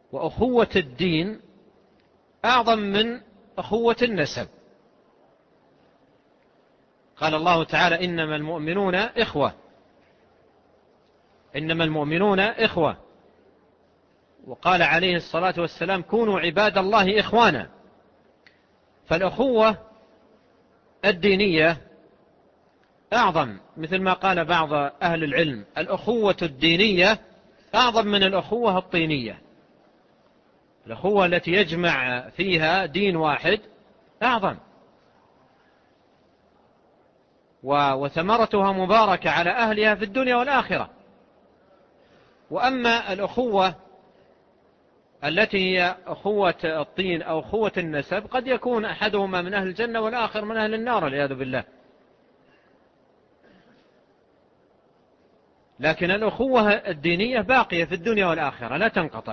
وأخوة الدين أعظم من أخوة النسب. قال الله تعالى إنما المؤمنون إخوة، إنما المؤمنون إخوة. وقال عليه الصلاة والسلام كونوا عباد الله إخوانا. فالأخوة الدينية أعظم، مثل ما قال بعض أهل العلم الأخوة الدينية أعظم من الأخوة الطينية. الأخوة التي يجمع فيها دين واحد أعظم، وثمرتها مباركة على أهلها في الدنيا والآخرة. وأما الأخوة التي هي أخوة الطين أو أخوة النسب قد يكون أحدهما من أهل الجنة والآخر من أهل النار والعياذ بالله. لكن الأخوة الدينية باقية في الدنيا والآخرة لا تنقطع.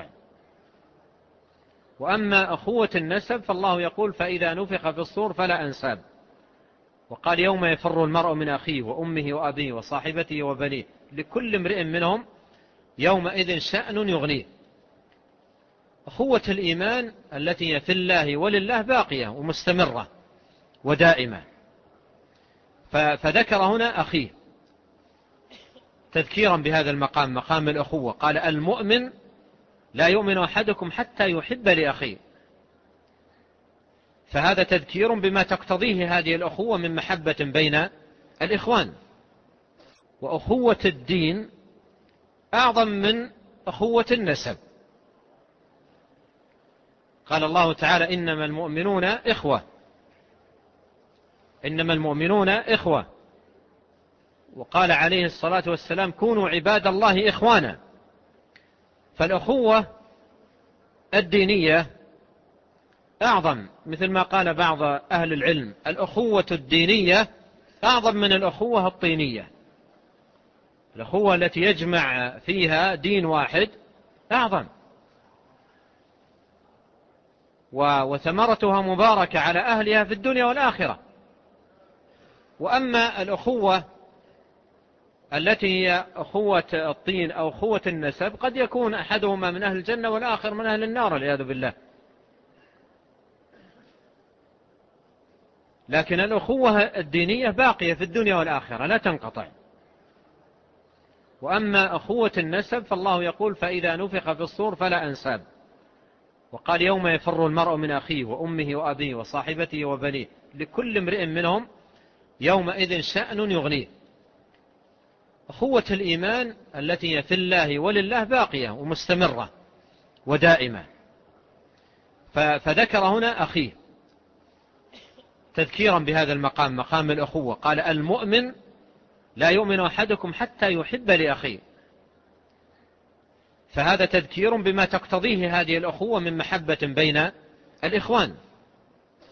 وأما أخوة النسب فالله يقول فإذا نفخ في الصور فلا أنساب. وقال يوم يفر المرء من أخيه وأمه وأبيه وصاحبته وبنيه لكل امرئ منهم يومئذ شأن يغنيه. أخوة الإيمان التي هي في الله ولله باقية ومستمرة ودائمة. فذكر هنا أخيه تذكيرا بهذا المقام، مقام الأخوة. قال المؤمن لا يؤمن أحدكم حتى يحب لأخيه. فهذا تذكير بما تقتضيه هذه الأخوة من محبة بين الإخوان. وأخوة الدين أعظم من أخوة النسب. قال الله تعالى إنما المؤمنون إخوة، إنما المؤمنون إخوة. وقال عليه الصلاة والسلام كونوا عباد الله إخوانا. فالأخوة الدينية أعظم، مثل ما قال بعض أهل العلم الأخوة الدينية أعظم من الأخوة الطينية. الأخوة التي يجمع فيها دين واحد أعظم، وثمرتها مباركة على أهلها في الدنيا والآخرة. وأما الأخوة التي هي أخوة الطين أو أخوة النسب قد يكون أحدهما من أهل الجنة والآخر من أهل النار والعياذ بالله. لكن الأخوة الدينية باقية في الدنيا والآخرة لا تنقطع. وأما أخوة النسب فالله يقول فإذا نفخ في الصور فلا أنساب. وقال يوم يفر المرء من أخيه وأمه وأبيه وصاحبته وبنيه لكل امرئ منهم يومئذ شأن يغنيه. أخوة الإيمان التي هي في الله ولله باقية ومستمرة ودائمة. فذكر هنا أخيه تذكيرا بهذا المقام، مقام الأخوة. قال المؤمن لا يؤمن أحدكم حتى يحب لأخيه. فهذا تذكير بما تقتضيه هذه الأخوة من محبة بين الإخوان.